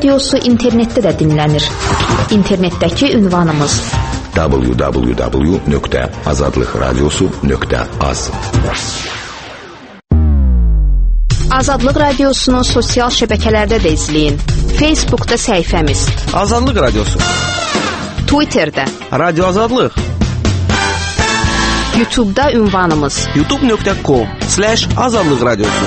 Radiosu internetdə də dinlənir. İnternetdəki ünvanımız www.azadlıqradiosu.az. Azadlıq Radiosunu sosial şəbəkələrdə də izləyin. Facebookda səhifəmiz Azadlıq Radiosu, Twitterdə Radio Azadlıq, YouTube'da ünvanımız youtube.com/Azadlıq Radiosu.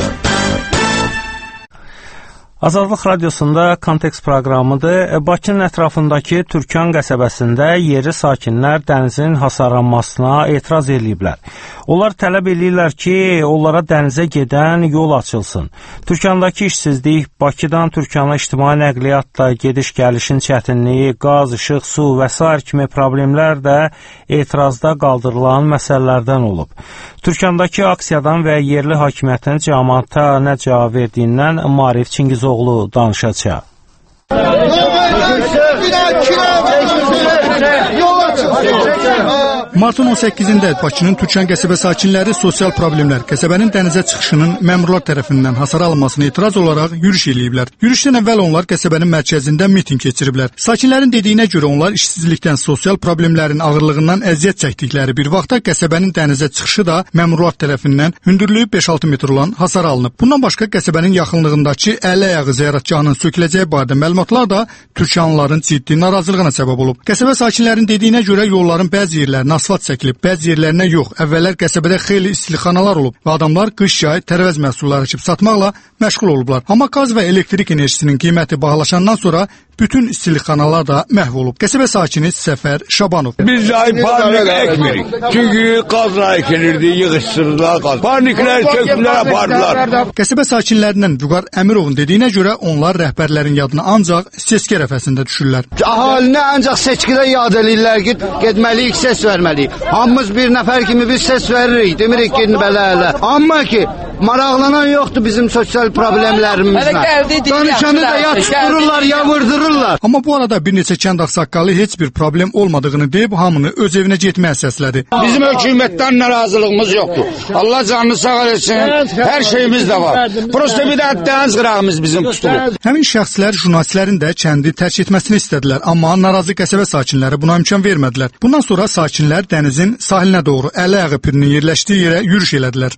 Azadlıq Radiosunda Kontekst proqramıdır. Bakının ətrafındakı Türkan qəsəbəsində yerli sakinlər dənizin hasarlanmasına etiraz ediblər. Onlar tələb edirlər ki, onlara dənizə gedən yol açılsın. Türkandakı işsizlik, Bakıdan Türkana ictimai nəqliyyatla gediş-gəlişin çətinliyi, qaz, işıq, su və s. kimi problemlər də etirazda qaldırılan məsələlərdən olub. Türkandakı aksiyadan və yerli hakimiyyətin cəmaata nə cavab verdiyindən Marif Çingizoğlu danışacaq. Martın 18-də Bakının Türkan qəsəbə sakinləri sosial problemlər, qəsəbənin dənizə çıxışının məmurlar tərəfindən hasara alınmasına etiraz olaraq yürüş eləyiblər. Yürüşdən əvvəl onlar qəsəbənin mərkəzində miting keçiriblər. Sakinlərin dediyinə görə onlar işsizlikdən, sosial problemlərin ağırlığından əziyyət çəkdikləri bir vaxtda qəsəbənin dənizə çıxışı da məmurlar tərəfindən hündürlüyü 5-6 metr olan hasar alınıb. Bundan başqa qəsəbənin yaxınlığındakı Əli Ayağı ziyarətgahının söküləcəyi barədə məlumatlar da türkanlıların ciddi narazılığına səbəb olub. Qəsəbə sakinlərinin dediyinə görə yolların bəzi yerlərinə asfalt çəkilib, bəzi yerlərinə yox. Əvvəllər qəsəbədə xeyli istirxanalar olub və adamlar qış-yay tərəvəz məhsulları əkib satmaqla məşğul olublar. Amma qaz və elektrik enerjisinin qiyməti bahalaşandan sonra bütün istirxanalar da məhv olub. Qəsəbə sakini Səfər Şabanov. Biz yay parnik ekmirik. Çünki qazla ekilirdi, yığışdırdılar qaz. Parniklər sökdülər, apardılar. Qəsəbə sakinlərindən Vüqar Əmirovun dediyinə görə onlar rəhbərlərin yadına ancaq seçki ərəfəsində düşürlər. Əhalinə ancaq seçkidə yad eləyirlər ki, getməliyik, səs verməliyik. Hamımız bir nəfər kimi biz səs veririk, demirik ki, belə. Amma ki, maraqlanan yoxdur bizim sosial problemlərimizlə. Danışanı da ya tuttururlar, ya vurdururlar. Amma bu arada bir neçə kənd ağsaqqalı heç bir problem olmadığını deyib hamını öz evinə getməyə səslədi. Bizim hökumətdən narazılığımız yoxdur. Allah canını sağ etsin, hər şeyimiz də var. Prosta bir də dəniz qırağımız bizim tutulur. Həmin şəxslər jurnalistlərin də kəndi tərk etməsini istədilər, amma narazı qəsəbə sakinləri buna imkan vermədilər. Bundan sonra sakinlər dənizin sahilinə doğru Əli Ayağı pirinin yerləşdiyi yerə yürüş elədilər.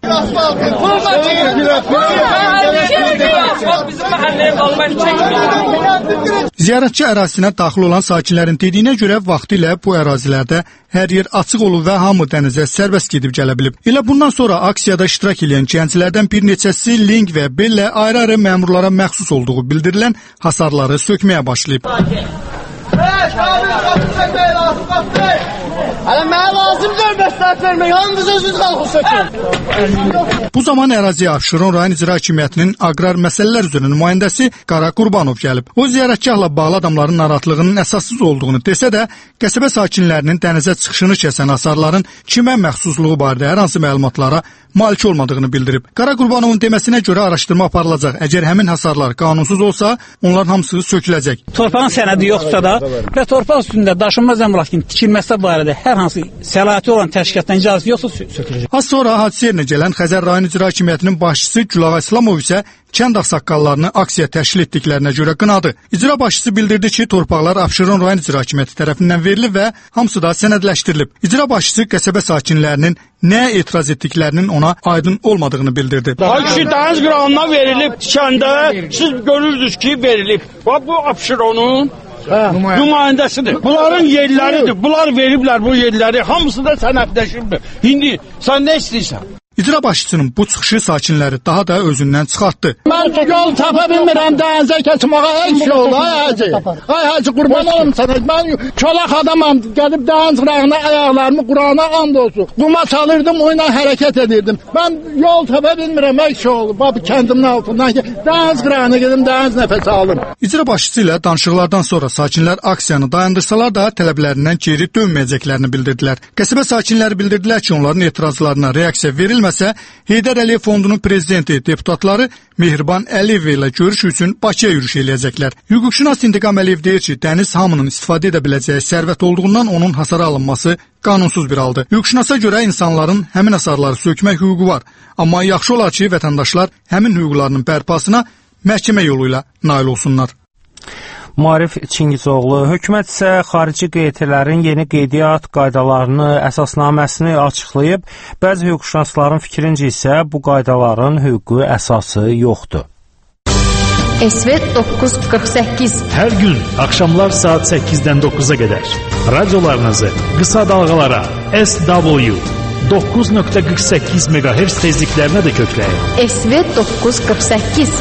Ziyarətçi ərazisinə daxil olan sakinlərin dediyinə görə vaxtilə bu ərazilərdə hər yer açıq olub və hamı dənizə sərbəst gedib gələ bilib. Elə bundan sonra aksiyada iştirak edən gənclərdən bir neçəsi link və bellə ayrı-ayrı məmurlara məxsus olduğu bildirilən hasarları sökməyə başlayıb. Bu zaman əraziyə Abşeron rayon icra hakimiyyətinin aqrar məsələlər üzrə nümayəndəsi Qara Qurbanov gəlib. O ziyarətgahla bağlı adamların narahatlığının əsassız olduğunu desə də, qəsəbə sakinlərinin dənizə çıxışını kəsən hasarların kimə məxsusluğu barədə hər hansı məlumatlara malik olmadığını bildirib. Qara Qurbanovun deməsinə görə araşdırma aparılacaq. Əgər həmin hasarlar qanunsuz olsa, onların hamısı söküləcək. Torpağın sənədi yoxsa da və torpaq üstündə daşınmaz əmlakın tikilməsi barədə hər hansı səlahiyyəti olan təşkilatdan icazə yoxsa söküləcək. Az sonra hadisə yerinə gələn Xəzər rayon icra hakimiyyətinin başçısı Gülağa İslamov isə kənd ağsaqqallarını aksiya təşkil etdiklərinə görə qınadı. İcra başçısı bildirdi ki, torpaqlar Abşeron rayon icra hakimiyyəti tərəfindən verilib və hamısı da sənədləşdirilib. İcra başçısı qəsəbə sakinlərinin nəyə etiraz etdiklərinin ona aydın olmadığını bildirdi. Hakiki dəniz qırağına verilib tikəndə siz görürsünüz ki, verilib. Bu Abşeronun nümayəndəsidir. Bunların yerləridir. Bunlar veriblər bu yerləri. Hamısı da sənədləşibdir. İndi sən nə istəyirsən? İcra başçısının bu çıxışı sakinləri daha da özündən çıxartdı. Mən yol tapa bilmirəm, dənizə keçməyə heç yol, ay hacı. Ay hacı, qurban olum sənə. Mən çolaq adamam, gəlib dəniz qırağına ayaqlarımı Qurana and olsun. Quma çalırdım, oyla hərəkət edirdim. Mən yol tapa bilmirəm, heç yol. Bax, kəndimin altından ki, dəniz qırağına gedim, dəniz nəfəs alım. İcra başçısı ilə danışıqlardan sonra sakinlər aksiyanı dayandırsalar da tələblərindən geri dönməyəcəklərini bildirdilər. Qəsəbə sakinləri bildirdilər ki, onların etirazlarına reaksiya verilməsə, Heydər Əliyev Fondunun prezidenti, deputatları Mehriban Əliyev ilə görüş üçün Bakıya yürüş eləyəcəklər. Hüquqşünas İntiqam Əliyev deyir ki, dəniz hamının istifadə edə biləcəyi sərvət olduğundan onun hasara alınması qanunsuz bir haldır. Hüquqşünasa görə insanların həmin hasarları sökmək hüququ var. Amma yaxşı olar ki, vətəndaşlar həmin hüquqlarının bərpasına məhkəmə yolu ilə nail olsunlar. Maarif Çingizoğlu, hökumət isə xarici QT-lərin yeni qeydiyyat qaydalarını, əsasnaməsini açıqlayıb, bəzi hüquqşünasların fikrincə isə bu qaydaların hüquqi əsası yoxdur. SV 948 Hər gün axşamlar saat 8-dən 9-a qədər radiolarınızı qısa dalğalara SW 9.48 MHz tezliklərinə də kökləyin. SV 948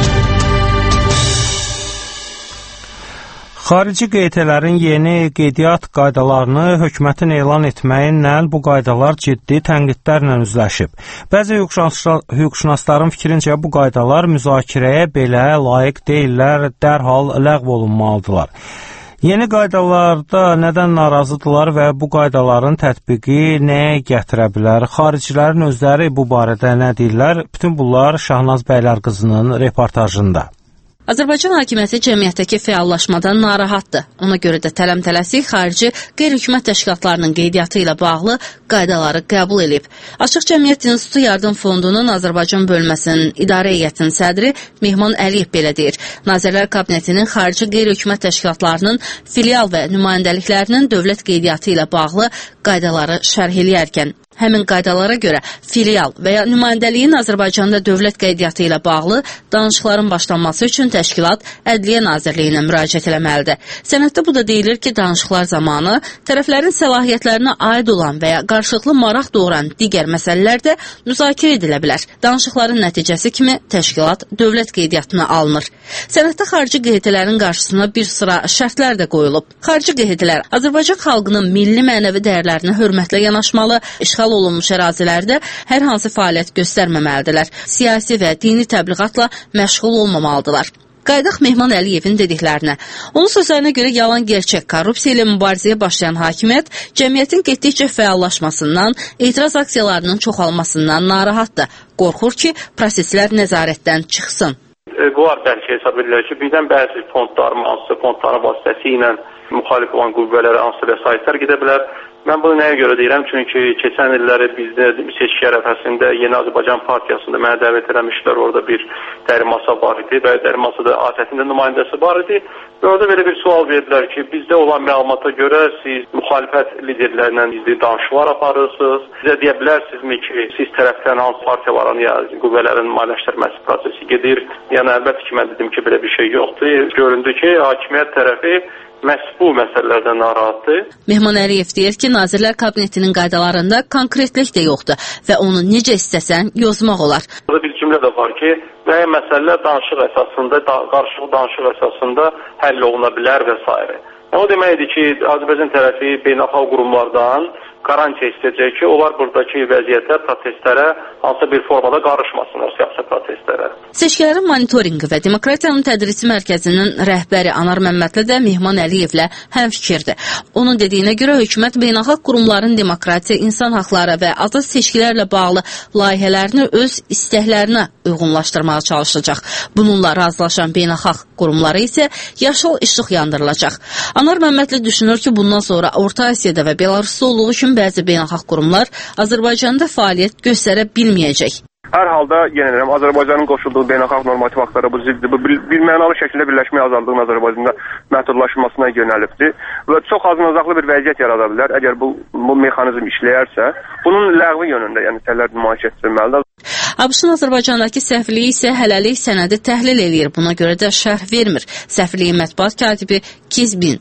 Xarici QT-lərin yeni qeydiyyat qaydalarını hökumətin elan etməyinlə bu qaydalar ciddi tənqidlərlə üzləşib. Bəzi hüquqşünasların fikrincə bu qaydalar müzakirəyə belə layiq deyillər, dərhal ləğv olunmalıdırlar. Yeni qaydalarda nədən narazıdırlar və bu qaydaların tətbiqi nəyə gətirə bilər? Xaricilərin özləri bu barədə nə deyirlər? Bütün bunlar Şahnaz Bəylərqızının reportajında. Azərbaycan hakimiyyəti cəmiyyətdəki fəallaşmadan narahatdır. Ona görə də tələm-tələsik xarici qeyri-hökumət təşkilatlarının qeydiyyatı ilə bağlı qaydaları qəbul edib. Açıq Cəmiyyət İnstitutu Yardım Fondunun Azərbaycan bölməsinin idarə heyətinin sədri Mehman Əliyev belə deyir. Nazirlər Kabinetinin xarici qeyri-hökumət təşkilatlarının filial və nümayəndəliklərinin dövlət qeydiyyatı ilə bağlı qaydaları şərh eləyərkən, həmin qaydalara görə filial və ya nümayəndəliyin Azərbaycanda dövlət qeydiyyatı ilə bağlı danışıqların başlanması üçün təşkilat Ədliyyə Nazirliyinə müraciət eləməlidir. Sənəddə bu da deyilir ki, danışıqlar zamanı tərəflərin səlahiyyətlərinə aid olan və ya qarşılıqlı maraq doğuran digər məsələlər də müzakirə edilə bilər. Danışıqların nəticəsi kimi təşkilat dövlət qeydiyyatına alınır. Sənəddə xarici QT-lərin qarşısına bir sıra şərtlər də qoyulub. Xarici QT-lər Azərbaycan xalqının milli mənəvi dəyərlərinə hörmətlə yanaşmalı, işğal olunmuş ərazilərdə hər hansı fəaliyyət göstərməməlidirlər, siyasi və dini təbliğatla məşğul olmamalıdırlar. Qaydaq Mehman Əliyevin dediklərinə. Onun sözlərinə görə yalan gerçək korrupsiya ilə mübarizəyə başlayan hakimiyyət cəmiyyətin getdikcə fəallaşmasından, etiraz aksiyalarının çoxalmasından narahatdır. Qorxur ki, proseslər nəzarətdən çıxsın. Bunlar bəlkə hesab edirlər ki, birdən bəzi fondların vasitəsilə müxalif olan qüvvələrə hansı vəsaitlər gedə bilər. Mən bunu nəyə görə deyirəm? Çünki keçən illəri bizdə seçki ərəfəsində Yeni Azərbaycan Partiyasında mənə dəvət eləmişlər. Orada bir dəri masa var idi və dəri masada ATƏT-in nümayəndəsi var idi. Və orada belə bir sual verdilər ki, bizdə olan məlumata görə siz müxalifət liderlərlə izli danışıqlar aparırsınız. Bizə deyə bilərsinizmi ki, siz tərəfdən hansı partiyaların ya qüvvələrin maliyyələşdirməsi prosesi gedir? Yəni əlbəttə ki, mən dedim ki, belə bir şey yoxdur. Göründü ki, hakimiyyət tərəfi məhz bu məsələlərdən narahatdır. Mehman Əliyev deyir ki, Nazirlər Kabinetinin qaydalarında konkretlik də yoxdur və onu necə istəsən yozmaq olar. Burada bir cümlə də var ki, müəyyən məsələlər danışıq əsasında, qarşılıqlı danışıq əsasında həll oluna bilər və s. O deməkdir ki, Azərbaycan tərəfi beynəlxalq qurumlardan qarantiya istəyəcək ki, onlar buradakı vəziyyətə, protestlərə hansısa bir formada qarışmasınlar, siyasi protestlərə. Seçkilərin monitorinqi və Demokratiyanın Tədrisi Mərkəzinin rəhbəri Anar Məmmədli də Mehman Əliyevlə həmfikirdir. Onun dediyinə görə hökumət beynəlxalq qurumların demokratiya, insan haqları və azad seçkilərlə bağlı layihələrini öz istəklərinə uyğunlaşdırmağa çalışacaq. Bununla razılaşan beynəlxalq qurumları isə yaşıl işıq yandırılacaq. Anar Məmmədli düşünür ki, bundan sonra Orta Asiyada və Belarusda olduğu üçün bəzi beynəlxalq qurumlar Azərbaycanda fəaliyyət göstərə bilməyəcək. Hər halda, yenə deyirəm, Azərbaycanın qoşulduğu beynəlxalq normativ aktlara bu ziddir. Bu bir mənalı şəkildə birləşmə azadlığının Azərbaycanda məhdudlaşmasına yönəlibdir və çox azınacaqlı bir vəziyyət yarada bilər. Əgər bu mexanizm işləyərsə, bunun ləğvi yönündə, yəni səhvlər nümayiş etdirilməlidir. ABŞ-ın Azərbaycandakı səfirliyi isə hələlik sənədi təhlil edir. Buna görə də şərh vermir. Səfirliyin mətbuat katibi Kizbin.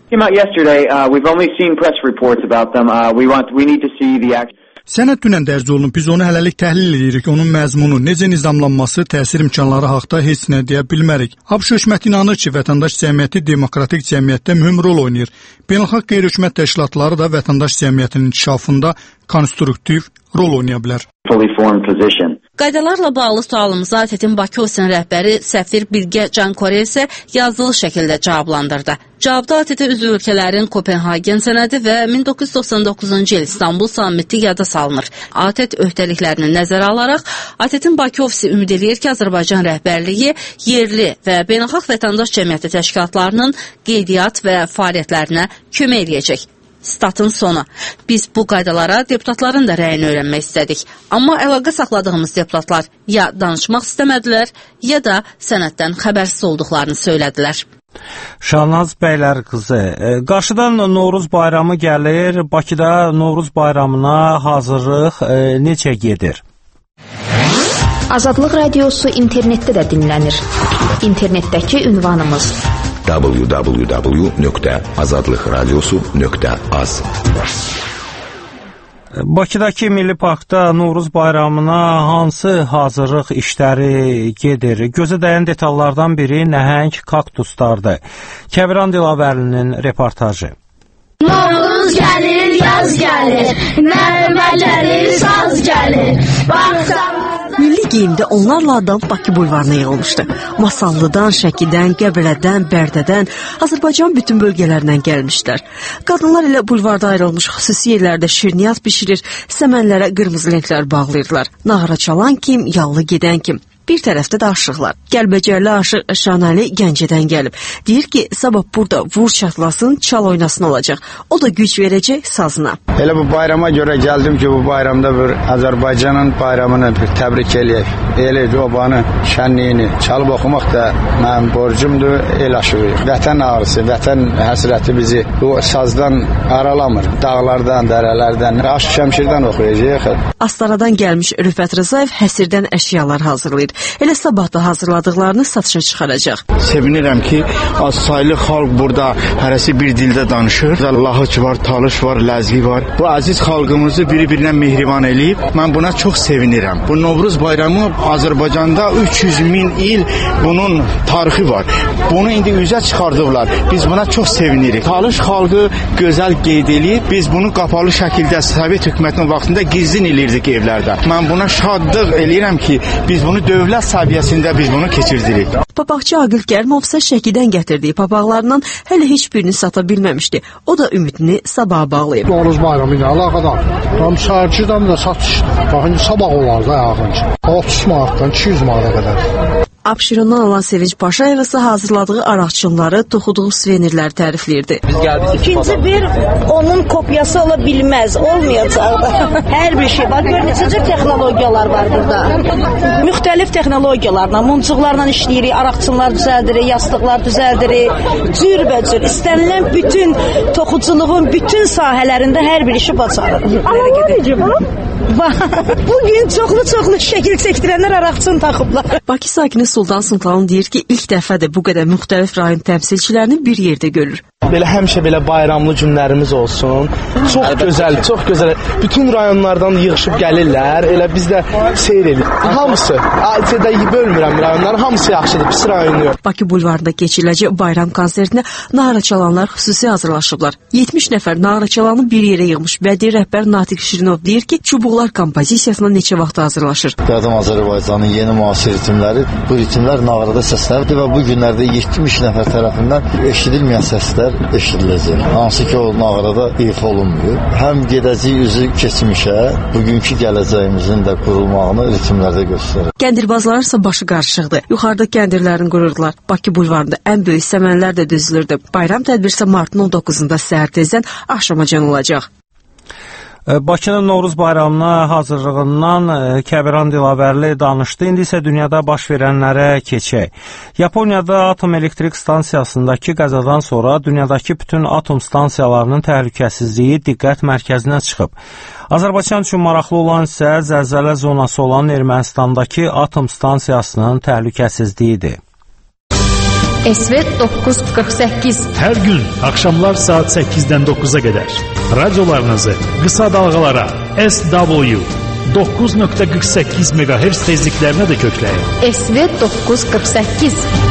Sənəd dünən dərc olunub, biz onu hələlik təhlil edirik, onun məzmunu, necə nizamlanması, təsir imkanları haqda heç nə deyə bilmərik. ABŞ hökuməti inanır ki, vətəndaş cəmiyyəti demokratik cəmiyyətdə mühüm rol oynayır. Beynəlxalq qeyri-hökumət təşkilatları da vətəndaş cəmiyyətinin inkişafında konstruktiv rol oynaya bilər. Qaydalarla bağlı sualımıza ATƏT-in Bakı ofisinin rəhbəri səfir Bilgə Cankore isə yazılı şəkildə cavablandırdı. Cavabda ATƏT üzv ölkələrin Kopenhagen sənədi və 1999-cu il İstanbul sammiti yada salınır. ATƏT öhdəliklərini nəzərə alaraq, ATƏT-in Bakı ofisi ümid edir ki, Azərbaycan rəhbərliyi yerli və beynəlxalq vətəndaş cəmiyyəti təşkilatlarının qeydiyyat və fəaliyyətlərinə kömək edəcək. Statın sonu. Biz bu qaydalara deputatların da rəyini öyrənmək istədik. Amma əlaqə saxladığımız deputatlar ya danışmaq istəmədilər, ya da sənəddən xəbərsiz olduqlarını söylədilər. Şahnaz Bəylər qızı, qarşıdan Novruz bayramı gəlir. Bakıda Novruz bayramına hazırlıq necə gedir? Azadlıq radiosu internetdə də dinlənir. İnternetdəki ünvanımız www.azadlıqradiosu.az. Bakıdakı Milli Parkda Novruz bayramına hansı hazırlıq işləri gedir? Gözə dəyən detallardan biri nəhəng kaktuslardır. Kəbran Dilavərlinin reportajı. Novruz gəlir, yaz gəlir, nəğmə gəlir, saz gəlir. Milli geyimdə onlarla adam Bakı bulvarına yığılmışdı. Masallıdan, Şəkidən, Qəbələdən, Bərdədən, Azərbaycan bütün bölgələrindən gəlmişlər. Qadınlar ilə bulvarda ayrılmış xüsusi yerlərdə şirniyyat bişirir, səmənlərə qırmızı lentlər bağlayırlar. Nağara çalan kim, yallı gedən kim. Bir tərəfdə də aşıqlar. Gəlbəcərli aşıq Şanəli Gəncədən gəlib. Deyir ki, sabah burada vur çatlasın, çal oynasın olacaq. O da güc verəcək sazına. Elə bu bayrama görə gəldim ki, bu bayramda bir Azərbaycanın bayramını bir təbrik eləyək. El obanı, şənliyini çalıb oxumaq da mənim borcumdur, el aşığı. Vətən ağrısı, vətən həsrəti bizi bu sazdan aralamır. Dağlardan, dərələrdən, aşıq Şəmşirdən oxuyacaq. Astaradan gəlmiş Rüfət Rızayev həsirdən əşyalar hazırlayır. Elə sabah da hazırladıqlarını satışa çıxaracaq. Sevinirəm ki, az saylı xalq burada hərəsi bir dildə danışır. Lahıc var, talış var, ləzgi var. Bu əziz xalqımızı biri-birinə mehriban eləyib. Mən buna çox sevinirəm. Bu Novruz bayramı Azərbaycanda 300 min il bunun tarixi var. Bunu indi üzə çıxardıblar. Biz buna çox sevinirik. Talış xalqı gözəl qeyd eləyib. Biz bunu qapalı şəkildə Sovet hökumətinin vaxtında gizlin elirdik evlərdə. Mən buna şadlıq eləyirəm ki, biz bunu dövlət səviyyəsində biz bunu keçirdirik. Papaqçı Aqil Kərimov isə Şəkidən gətirdiyi papaqlarından hələ heç birini sata bilməmişdi. O da ümidini sabaha bağlayıb. Novruz bayramı ilə əlaqədar. Tam sərcidən də satış. Baxın, sabah olar da yaxınca. 30 manatdan 200 manata qədər. Abşerondan alan Sevinç Paşayev isə hazırladığı araqçınları, toxuduğu suvenirləri tərifləyirdi. İkinci bir onun kopyası ola bilməz, olmayacaq da. Hər bir şey var. Görünəcək texnologiyalar var burada. Müxtəlif texnologiyalarla, muncuqlarla işləyirik, araqçınlar düzəldirik, yastıqlar düzəldirik. Cürbəcür istənilən bütün toxuculuğun bütün sahələrində hər bir işi bacarırıq. Amma necə bu? Bugün çoxlu şəkil çəkdirənlər araqçın taxıblar. Bakı sakini Sultan Sıntalan deyir ki, ilk dəfədir bu qədər müxtəlif rayon təmsilçilərini bir yerdə görür. Belə həmişə belə bayramlı günlərimiz olsun. Çox gözəl. Bütün rayonlardan yığışıb gəlirlər. Elə biz də seyr edirik. Hamısı, ailədə bölmürəm rayonları, hamısı yaxşıdır, pis rayon yox. Bakı bulvarında keçiriləcək bayram konsertinə nağara çalanlar xüsusi hazırlaşıblar. 70 nəfər nağara çalanı bir yerə yığmış bədii rəhbər Natiq Şirinov deyir ki, çubuqlar kompozisiyasına neçə vaxt hazırlaşır. Qədim Azərbaycanın yeni müasir ritmləri, bu ritmlər nağarada səslənir və bu günlərdə 70 nəfər tərəfindən eşidilməyən səslər eşidiləcək. Hansı ki, o nağarada ifa olunmuyor. Həm gedəcək üzü keçmişə, bugünkü gələcəyimizin də qurulmağını ritmlərdə göstərir. Kəndirbazların isə başı qarışıqdır. Yuxarıda kəndirlərini qururdular. Bakı bulvarında ən böyük səmənlər də düzülürdü. Bayram tədbiri isə martın 19-da səhər tezdən axşamacan olacaq. Bakının Novruz bayramına hazırlığından Kəbran Dilavərli danışdı. İndi isə dünyada baş verənlərə keçək. Yaponiyada atom elektrik stansiyasındakı qəzadan sonra dünyadakı bütün atom stansiyalarının təhlükəsizliyi diqqət mərkəzinə çıxıb. Azərbaycan üçün maraqlı olan isə zəlzələ zonası olan Ermənistandakı atom stansiyasının təhlükəsizliyidir. SV 948. Hər gün axşamlar saat 8-dən 9-a qədər radiolarınızı qısa dalğalara SW 9.48 MHz tezliklərinə də kökləyin. SV 948.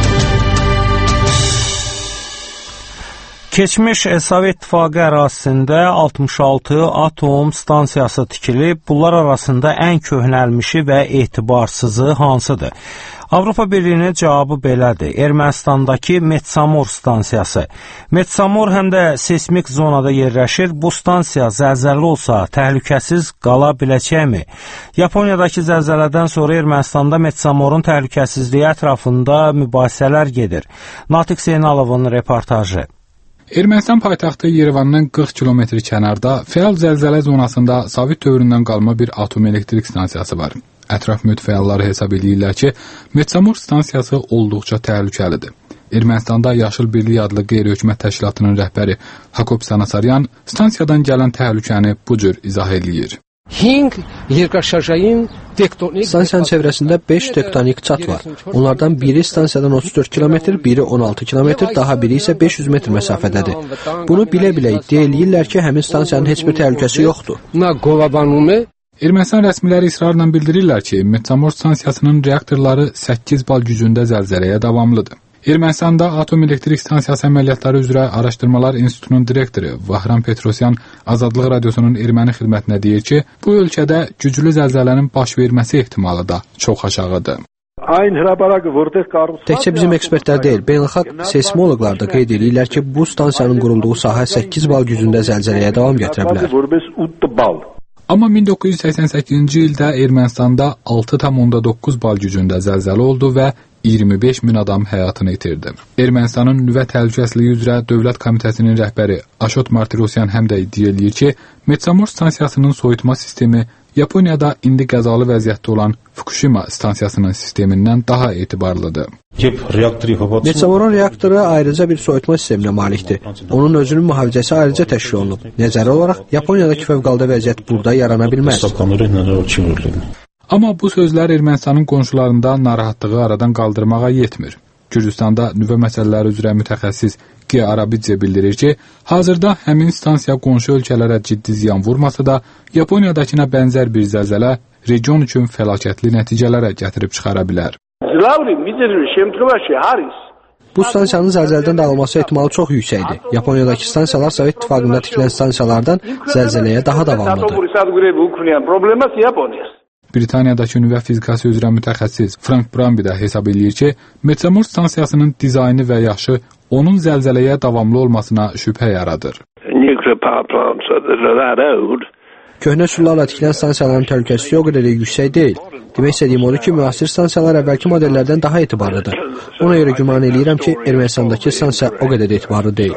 Keçmiş Sovet İttifaqı ərazisində 66 atom stansiyası tikilib. Bunlar arasında ən köhnəlmişi və etibarsızı hansıdır? Avropa Birliyinin cavabı belədir. Ermənistandakı Metsamor stansiyası. Metsamor həm də seismik zonada yerləşir. Bu stansiya zəlzələ olsa təhlükəsiz qala biləcəkmi? Yaponiyadakı zəlzələdən sonra Ermənistanda Metsamorun təhlükəsizliyi ətrafında mübahisələr gedir. Natiq Zeynalovun reportajı. Ermənistan paytaxtı Yerevandan 40 kilometr kənarda fəal zəlzələ zonasında Sovet dövründən qalma bir atom elektrik stansiyası var. Ətraf mühit fəalları hesab edirlər ki, Metsamor stansiyası olduqca təhlükəlidir. Ermənistanda Yaşıl Birlik adlı qeyri-hökumət təşkilatının rəhbəri Hakop Sanasaryan stansiyadan gələn təhlükəni bu cür izah edir. Stansiyanın çevrəsində 5 tektonik çat var. Onlardan biri stansiyadan 34 kilometr, biri 16 kilometr, daha biri isə 500 metr məsafədədir. Bunu bilə-bilə iddia eləyirlər ki, həmin stansiyanın heç bir təhlükəsi yoxdur. Ermənistan rəsmiləri israrla bildirirlər ki, Metsamor stansiyasının reaktorları 8 bal gücündə zəlzələyə davamlıdır. Ermənistanda Atom Elektrik Stansiyası əməliyyatları üzrə Araşdırmalar İnstitutunun direktoru Vahram Petrosyan Azadlıq Radiosunun erməni xidmətinə deyir ki, bu ölkədə güclü zəlzələnin baş verməsi ehtimalı da çox aşağıdır. Təkcə bizim ekspertlər deyil, beynəlxalq seismoloqlar da qeyd edirlər ki, bu stansiyanın qurulduğu sahə 8 bal gücündə zəlzələyə davam gətirə bilər. Amma 1988-ci ildə Ermənistanda 6,9 bal gücündə zəlzələ oldu və 25 min adam həyatını itirdi. Ermənistanın nüvə təhlükəsizliyi üzrə Dövlət Komitəsinin rəhbəri Aşot Martirosyan həm də iddia edir ki, Metsamor stansiyasının soyutma sistemi Yaponiyada indi qəzalı vəziyyətdə olan Fukushima stansiyasının sistemindən daha etibarlıdır. Metsamorun reaktoru ayrıca bir soyutma sisteminə malikdir. Onun özünün mühafizəsi ayrıca təşkil olunub. Nəzərə olaraq Yaponiyadakı fövqəladə vəziyyət burada yarana bilməz. Amma bu sözlər Ermənistanın qonşularında narahatlığı aradan qaldırmağa yetmir. Gürcüstanda nüvə məsələləri üzrə mütəxəssis G. Arabidze bildirir ki, hazırda həmin stansiya qonşu ölkələrə ciddi ziyan vurmasa da, Yaponiyadakına bənzər bir zəlzələ region üçün fəlakətli nəticələrə gətirib çıxara bilər. Bu stansiyanın zəlzələdən dağılması ehtimalı çox yüksəkdir. Yaponiyadakı stansiyalar Sovet İttifaqında tikilən stansiyalardan zəlzələyə daha davamlıdır. Britaniyadakı nüvə fizikası üzrə mütəxəssis Frank Bramby də hesab edir ki, Metsamor stansiyasının dizaynı və yaşı onun zəlzələyə davamlı olmasına şübhə yaradır. Köhnə üsullarla tikilən stansiyaların təhlükəsizliyi o qədər yüksək deyil. Demək istədiyim odur ki, müasir stansiyalar əvvəlki modellərdən daha etibarlıdır. Ona görə güman eləyirəm ki, Ermənistandakı stansiya o qədər etibarlı deyil.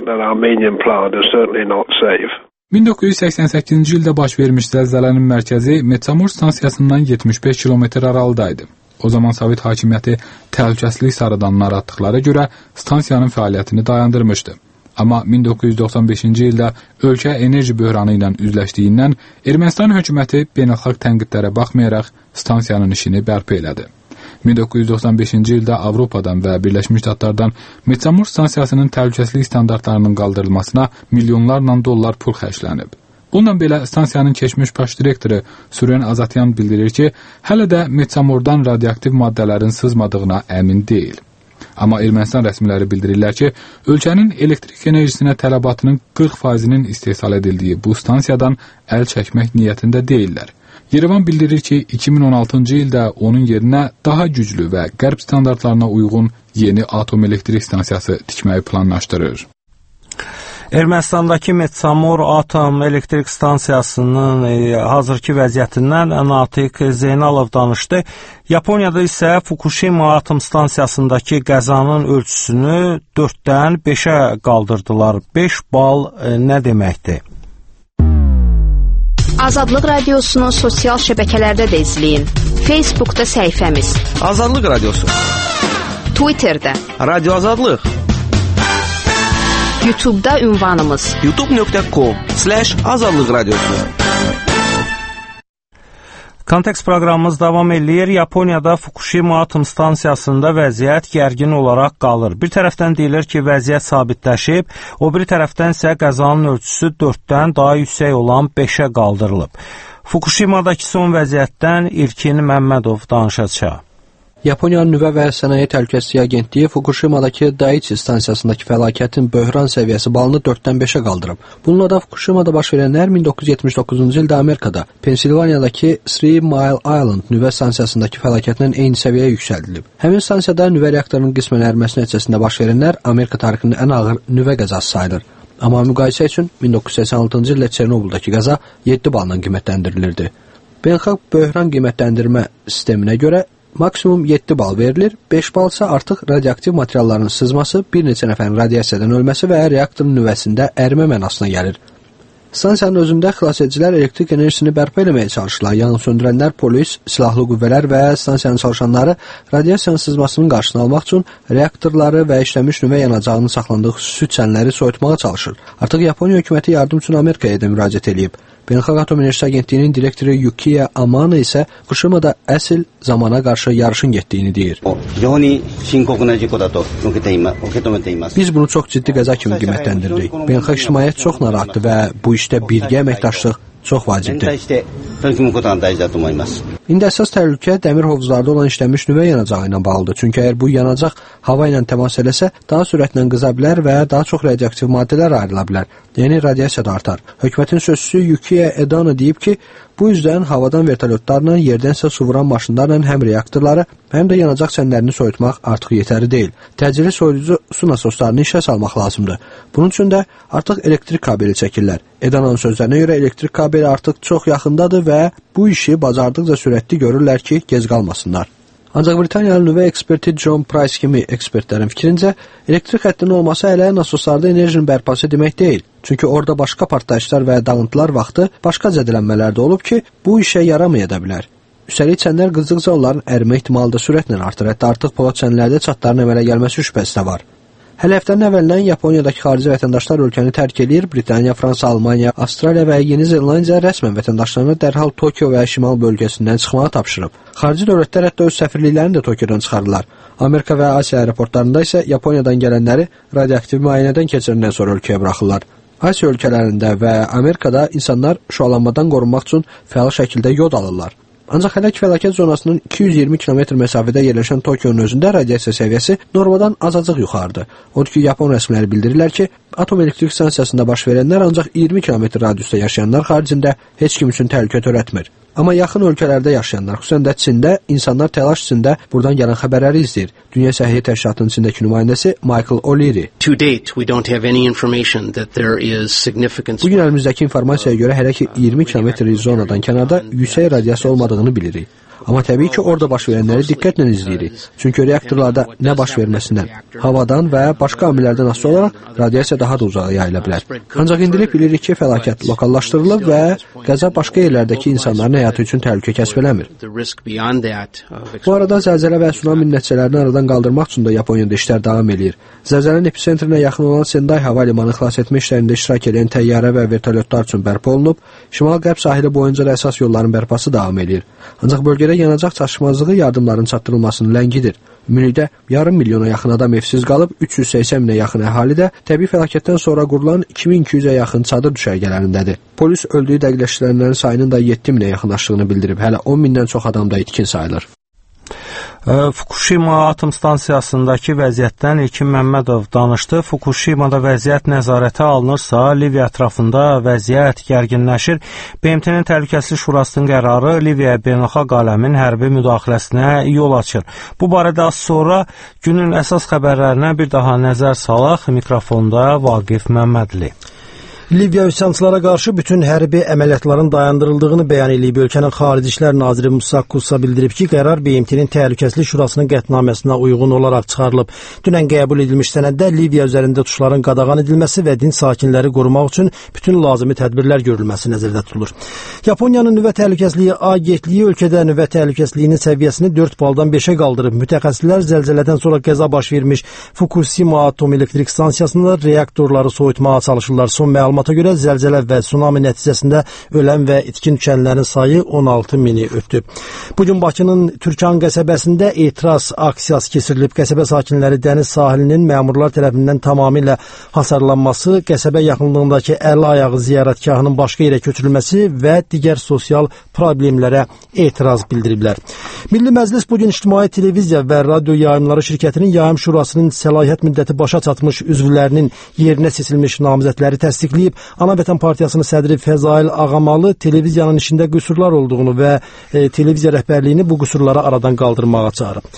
1988-ci ildə baş vermiş zəlzələnin mərkəzi Metsamor stansiyasından 75 kilometr aralıdaydı. O zaman Sovet hakimiyyəti təhlükəsizlik sarıdan narahatlıqlara görə stansiyanın fəaliyyətini dayandırmışdı. Amma 1995-ci ildə ölkə enerji böhranı ilə üzləşdiyindən Ermənistan hökuməti beynəlxalq tənqidlərə baxmayaraq stansiyanın işini bərpa elədi. 1995-ci ildə Avropadan və Birləşmiş Ştatlardan Metsamor stansiyasının təhlükəsizlik standartlarının qaldırılmasına milyonlarla dollar pul xərclənib. Bununla belə stansiyanın keçmiş baş direktoru Suren Azatyan bildirir ki, hələ də Metsamordan radioaktiv maddələrin sızmadığına əmin deyil. Amma Ermənistan rəsmiləri bildirirlər ki, ölkənin elektrik enerjisinə tələbatının 40%-nin istehsal edildiyi bu stansiyadan əl çəkmək niyyətində deyillər. Yerevan bildirir ki, 2016-cı ildə onun yerinə daha güclü və qərb standartlarına uyğun yeni atom elektrik stansiyası tikməyi planlaşdırır. Ermənistandakı Metsamor atom elektrik stansiyasının hazırki vəziyyətindən Natiq Zeynalov danışdı. Yaponiyada isə Fukushima atom stansiyasındakı qəzanın ölçüsünü 4-dən 5-ə qaldırdılar. 5 bal nə deməkdir? Azadlıq Radiosunu sosial şəbəkələrdə də izləyin. Facebookda səhifəmiz Azadlıq Radiosu, Twitterdə Radio Azadlıq, YouTube'da ünvanımız youtube.com/azadlıq radiosu. Kontekst proqramımız davam eləyir. Yaponiyada Fukushima atom stansiyasında vəziyyət gərgin olaraq qalır. Bir tərəfdən deyilir ki, vəziyyət sabitləşib, o biri tərəfdən isə qəzanın ölçüsü 4-dən daha yüksək olan 5-ə qaldırılıb. Fukushimadakı son vəziyyətdən İlkin Məmmədov danışacaq. Yaponiyanın nüvə və sənaye təhlükəsizliyi agentliyi Fukushimadakı Daiichi stansiyasındakı fəlakətin böhran səviyyəsi balını 4-dən 5-ə qaldırıb. Bununla da Fukushimada baş verənlər 1979-cu ildə Amerikada, Pensilvaniyadakı 3 Mile Island nüvə stansiyasındakı fəlakətlə eyni səviyyəyə yüksəldilib. Həmin stansiyada nüvə reaktorunun qismən əriməsi nəticəsində baş verənlər Amerika tarixinin ən ağır nüvə qəzası sayılır. Amma müqayisə üçün 1986-cı ildə Çernobuldakı qəza 7 balla qiymətləndirilirdi. Beynəlxalq böhran qiymətləndirmə sisteminə görə maksimum 7 bal verilir, 5 bal isə artıq radioaktiv materialların sızması, bir neçə nəfərin radiasiyadan ölməsi və reaktorun nüvəsində ərimə mənasına gəlir. Stansiyanın özündə xilasedicilər elektrik enerjisini bərpa etməyə çalışırlar. Yanğın söndürənlər, polis, silahlı qüvvələr və stansiyanın çalışanları radiasiyanın sızmasının qarşısını almaq üçün reaktorları və işləmiş nüvə yanacağının saxlandığı xüsusi çənləri soyutmağa çalışır. Artıq Yaponiya hökuməti yardım üçün Amerikaya da müraciət edib. Beynəlxalq Atom Enerjisi Agentliyinin direktoru Yukiya Amano isə Fukushimada əsl zamana qarşı yarışın getdiyini deyir. Biz bunu çox ciddi qəza kimi qiymətləndiririk. Beynəlxalq ictimaiyyət çox narahatdır və bu işdə birgə əməkdaşlıq çox vacibdir. İndi əsas təhlükə dəmir hovuzlarda olan işlənmiş nüvə yanacağı ilə bağlıdır. Çünki əgər bu yanacaq hava ilə təmas eləsə, daha sürətlə qıza bilər və daha çox radioaktiv maddələr ayrıla bilər. Yəni radiasiya da artar. Hökumətin sözçüsü Yukiya Edano deyib ki, bu yüzden havadan vertolyotlarla, yerdənsə su vuran maşınlarla həm reaktorları, həm də yanacaq çənlərini soyutmaq artıq yetəri deyil. Təcili soyuducu su nasoslarını işə salmaq lazımdır. Bunun üçün də artıq elektrik kabeli çəkirlər. Edanonun sözlərinə görə elektrik kabeli artıq çox yaxındadır və bu işi bacardıqca sürətli görürlər ki, gec qalmasınlar. Ancaq Britaniyalı nüvə eksperti John Price kimi ekspertlərin fikrincə, elektrik xəttinin olması hələ nasoslarda enerjinin bərpası demək deyil. Çünki orada başqa partlayışlar və dağıntılar vaxtı başqa zədələnmələr də olub ki, bu işə yaramaya da bilər. Üstəlik çənlər qızdıqca onların ərimə ehtimalı da sürətlə artır. Hətta artıq polad çənlərdə çatların əmələ gəlməsi şübhəsi də var. Hələ həftənin əvvəlindən Yaponiyadakı xarici vətəndaşlar ölkəni tərk edir. Britaniya, Fransa, Almaniya, Avstraliya və Yeni Zelandiya rəsmən vətəndaşlarına dərhal Tokyo və Şimal bölgəsindən çıxmağı tapşırıb. Xarici dövlətlər hətta öz səfirliklərini də Tokyodan çıxarırlar. Amerika və Asiya aeroportlarında isə Yaponiyadan gələnləri radioaktiv müayinədən keçirindən sonra ölkəyə buraxırlar. Asiya ölkələrində və Amerikada insanlar şüalanmadan qorunmaq üçün fəal şəkildə yod alırlar. Ancaq hələ ki fəlakət zonasının 220 km məsafədə yerləşən Tokyonun özündə radiasiya səviyyəsi normadan azacıq yuxarıdır. Odur ki, Yapon rəsmiləri bildirirlər ki, atom elektrik stansiyasında baş verənlər ancaq 20 km radiusda yaşayanlar xaricində heç kim üçün təhlükə törətmir. Amma yaxın ölkələrdə yaşayanlar, xüsusən də Çində, insanlar təlaş içində buradan gələn xəbərləri izləyir. Dünya Səhiyyə Təşkilatının Çindəki nümayəndəsi Michael O'Leary. Bu gün əlimizdəki informasiyaya görə hələ ki 20 km zonadan kənarda yüksək radiasiya olmadığını bilirik. Amma təbii ki, orada baş verənləri diqqətlə izləyirik. Çünki reaktorlarda nə baş verməsindən, havadan və başqa amillərdən asılı olaraq radiasiya daha da uzağa yayıla bilər. Ancaq indilik bilirik ki, fəlakət lokallaşdırılıb və qəza başqa yerlərdəki insanların həyatı üçün təhlükə kəsb eləmir. Bu arada zəlzələ və tsunami nəticələrini aradan qaldırmaq üçün də Yaponiyada işlər davam edir. Zəlzələnin epicentrinə yaxın olan Sendai hava limanı xilas etmə işlərində iştirak edən təyyarə və vertolyotlar üçün bərpa olunub, şimal-qərb sahili boyunca da əsas yolların bərpası davam edir. Ancaq bölgədə yanacaq çatışmazlığı yardımların çatdırılmasını ləngidir. Ümumilikdə yarım milyona yaxın adam evsiz qalıb, 380 minə yaxın əhali də təbii fəlakətdən sonra qurulan 2200-ə yaxın çadır düşərgələrindədir. Polis öldüyü dəqiqləşdirənlərin sayının da 7 minə yaxınlaşdığını bildirib. Hələ 10 mindən çox adam da itkin sayılır. Fukushima atom stansiyasındakı vəziyyətdən İlkin Məmmədov danışdı. Fukushimada vəziyyət nəzarətə alınırsa, Liviya ətrafında vəziyyət gərginləşir. BMT-nin Təhlükəsizlik Şurasının qərarı Liviyaya beynəlxalq aləmin hərbi müdaxiləsinə yol açır. Bu barədə az sonra günün əsas xəbərlərinə bir daha nəzər salaq. Mikrofonda Vaqif Məmmədli. Liviya üsyançılara qarşı bütün hərbi əməliyyatların dayandırıldığını bəyan edib. Ölkənin Xarici İşlər naziri Musa Kussa bildirib ki, qərar BMT-nin Təhlükəsizlik Şurasının qətnaməsinə uyğun olaraq çıxarılıb. Dünən qəbul edilmiş sənəddə Liviya üzərində tuşların qadağan edilməsi və din sakinləri qorumaq üçün bütün lazımi tədbirlər görülməsi nəzərdə tutulur. Yaponiyanın nüvə təhlükəsizliyi agentliyi ölkədə nüvə təhlükəsizliyinin səviyyəsini 4 baldan 5-ə qaldırıb. Mütəxəssislər zəlzələdən sonra qəza baş vermiş Fukushima atom elektrik stansiyasında reaktorları soyutmağa çalışırlar. Son məlumata görə zəlzələ və tsunami nəticəsində ölən və itkin düşənlərin sayı 16 mini ötüb. Bugün Bakının Türkan qəsəbəsində etiraz aksiyası keçirilib. Qəsəbə sakinləri dəniz sahilinin məmurlar tərəfindən tamamilə hasarlanması, qəsəbə yaxınlığındakı 50 ayağı ziyarətgahının başqa yerə köçürülməsi və digər sosial problemlərə etiraz bildiriblər. Milli Məclis bugün İctimai Televiziya və Radio Yayımları şirkətinin Yayım Şurasının səlahiyyət müddəti başa çatmış üzvlərinin yerinə seçilmiş namizədləri təsdiqləyib. Ana Vətən Partiyasının sədri Fəzail Ağamalı televiziyanın işində qüsurlar olduğunu və televiziya rəhbərliyini bu qüsurları aradan qaldırmağa çağırıb.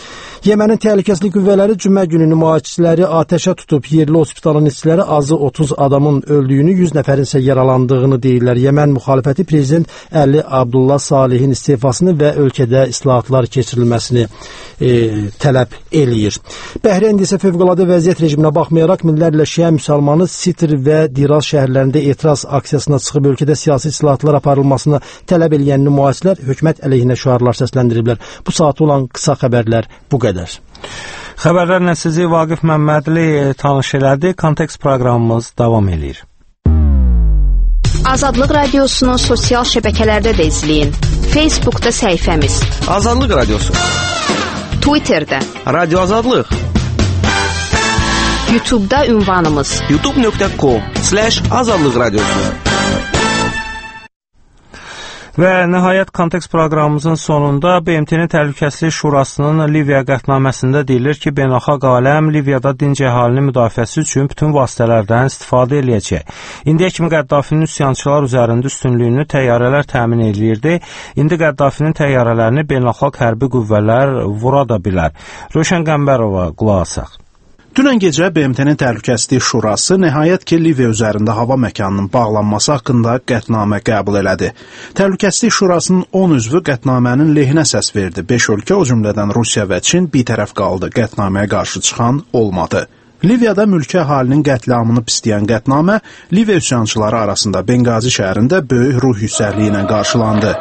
Yemənin təhlükəsizlik qüvvələri cümə günü nümayişçiləri atəşə tutub. Yerli hospitalın işçiləri azı 30 adamın öldüyünü, 100 nəfərin isə yaralandığını deyirlər. Yemen müxalifəti prezident Əli Abdullah Salihin istifasını və ölkədə islahatlar keçirilməsini tələb eləyir. Bəhreyn isə fövqəladə vəziyyət rejiminə baxmayaraq minlərlə şiə müsəlmanı Sitr və Diraz şəhərlərində etiraz aksiyasına çıxıb ölkədə siyasi islahatlar aparılmasını tələb edən nümayişçilər hökumət əleyhinə şüarlar səsləndiriblər. Bu saat olan qısa xəbərlər bu qədər. Xəbərlərlə sizi Vaqif Məmmədli tanış elədi. Kontekst proqramımız davam edir. Azadlıq Radiosunu sosial şəbəkələrdə də izləyin. Facebookda səhifəmiz Azadlıq Radiosu, Twitterdə Radio Azadlıq, YouTube'da ünvanımız youtube.com/Azadlıq Radiosu. Və nəhayət kontekst proqramımızın sonunda BMT-nin Təhlükəsizlik Şurasının Liviya qətnaməsində deyilir ki, beynəlxalq aləm Liviyada dinc əhalinin müdafiəsi üçün bütün vasitələrdən istifadə eləyəcək. İndiyə kimi Qəddafinin üsyançılar üzərində üstünlüyünü təyyarələr təmin eləyirdi. İndi Qəddafinin təyyarələrini beynəlxalq hərbi qüvvələr vura da bilər. Rövşən Qəmbərova qulaq asaq. Dünən gecə BMT-nin Təhlükəsizlik Şurası nəhayət ki, Liviya üzərində hava məkanının bağlanması haqqında qətnamə qəbul elədi. Təhlükəsizlik Şurasının 10 üzvü qətnamənin lehinə səs verdi. 5 ölkə, o cümlədən Rusiya və Çin bitərəf qaldı. Qətnaməyə qarşı çıxan olmadı. Liviyada mülki əhalinin qətliamını pisləyən qətnamə Liviya üsyançıları arasında Benqazi şəhərində böyük ruh yüksəkliyi ilə qarşılandı.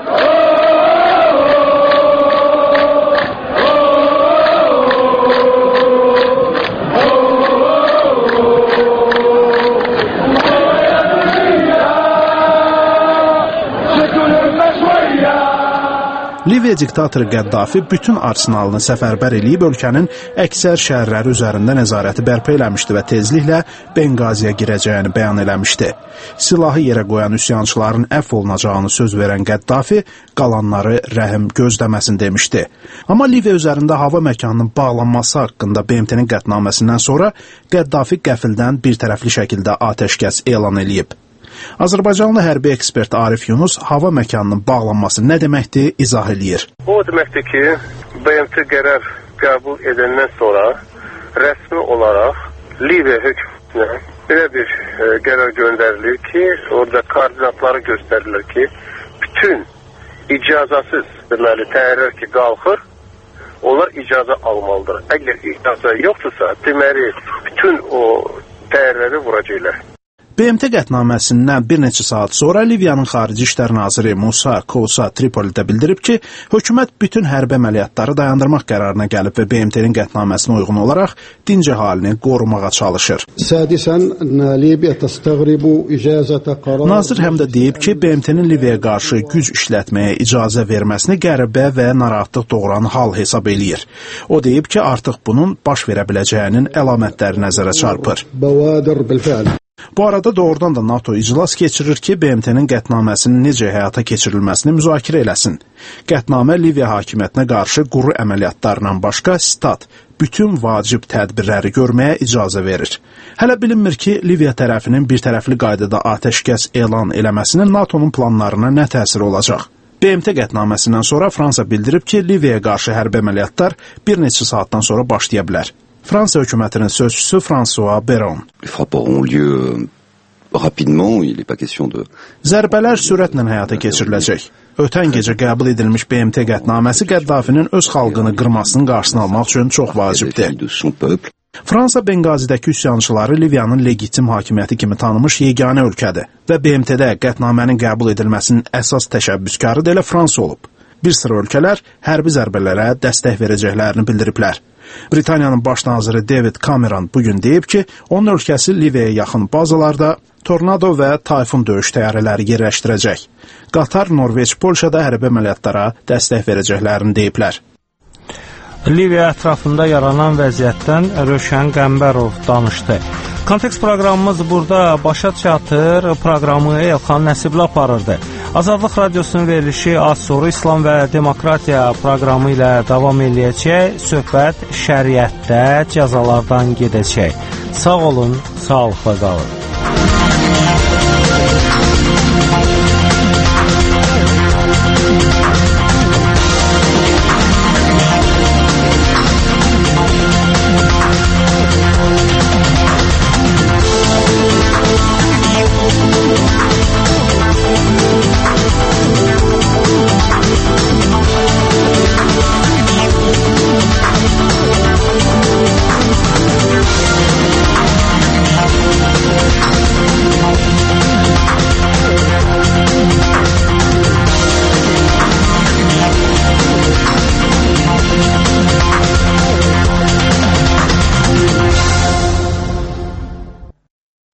Liviya diktatoru Qəddafi bütün arsenalını səfərbər eləyib ölkənin əksər şəhərləri üzərində nəzarəti bərpa eləmişdi və tezliklə Benqaziyə girəcəyini bəyan eləmişdi. Silahı yerə qoyan üsyançıların əfv olunacağını söz verən Qəddafi qalanları rəhim gözləməsin demişdi. Amma Liviya üzərində hava məkanının bağlanması haqqında BMT-nin qətnaməsindən sonra Qəddafi qəfildən bir tərəfli şəkildə atəşkəs elan eləyib. Azərbaycanlı hərbi ekspert Arif Yunus hava məkanının bağlanması nə deməkdir izah eləyir. O deməkdir ki, BMT qərar qəbul edəndən sonra rəsmi olaraq Liviya hökumətinə belə bir qərar göndərilir ki, orada koordinatları göstərilir ki, bütün icazasız deməli təyyarələr ki qalxır, onlar icazə almalıdır. Əgər icazə yoxdursa, deməli bütün o təyyarələri vuracaqlar. BMT qətnaməsindən bir neçə saat sonra Liviyanın Xarici İşlər Naziri Musa Kousa Tripolidə bildirib ki, hökumət bütün hərbi əməliyyatları dayandırmaq qərarına gəlib və BMT-nin qətnaməsinə uyğun olaraq dinc əhalini qorumağa çalışır. Nazir həm də deyib ki, BMT-nin Liviyaya qarşı güc işlətməyə icazə verməsini qəribə və narahatlıq doğuran hal hesab eləyir. O deyib ki, artıq bunun baş verə biləcəyinin əlamətləri nəzərə çarpır. Bu arada doğrudan da NATO iclas keçirir ki, BMT-nin qətnaməsinin necə həyata keçirilməsini müzakirə eləsin. Qətnamə Liviya hakimiyyətinə qarşı quru əməliyyatlarından başqa, stat, bütün vacib tədbirləri görməyə icazə verir. Hələ bilinmir ki, Liviya tərəfinin bir tərəfli qaydada atəşkəs elan eləməsinin NATO'nun planlarına nə təsir olacaq? BMT qətnaməsindən sonra Fransa bildirib ki, Liviyaya qarşı hərbi əməliyyatlar bir neçə saatdan sonra başlaya bilər. Fransa hökumətinin sözçüsü François Beron. Zərbələr sürətlə həyata keçiriləcək. Ötən gecə qəbul edilmiş BMT qətnaməsi Qəddafinin öz xalqını qırmasının qarşısını almaq üçün çox vacibdir. Fransa Benqazidəki üsyançıları Liviyanın legitim hakimiyyəti kimi tanımış yeganə ölkədir və BMT-də qətnamənin qəbul edilməsinin əsas təşəbbüskarı da elə Fransa olub. Bir sıra ölkələr hərbi zərbələrə dəstək verəcəklərini bildiriblər. Britaniyanın baş naziri David Cameron bugün deyib ki, onun ölkəsi Liviyaya yaxın bazalarda Tornado və Tayfun döyüş təyyarələri yerləşdirəcək. Qatar, Norveç, Polşada hərbi əməliyyatlara dəstək verəcəklərini deyiblər. Liviya ətrafında yaranan vəziyyətdən Rövşən Qəmbərov danışdı. Kontekst proqramımız burada başa çatır. Proqramı Elxan Nəsibli aparırdı. Azadlıq Radiosunun verilişi az sonra İslam və Demokratiya proqramı ilə davam eləyəcək. Söhbət şəriətdə cəzalardan gedəcək. Sağ olun, sağlıqla qalın.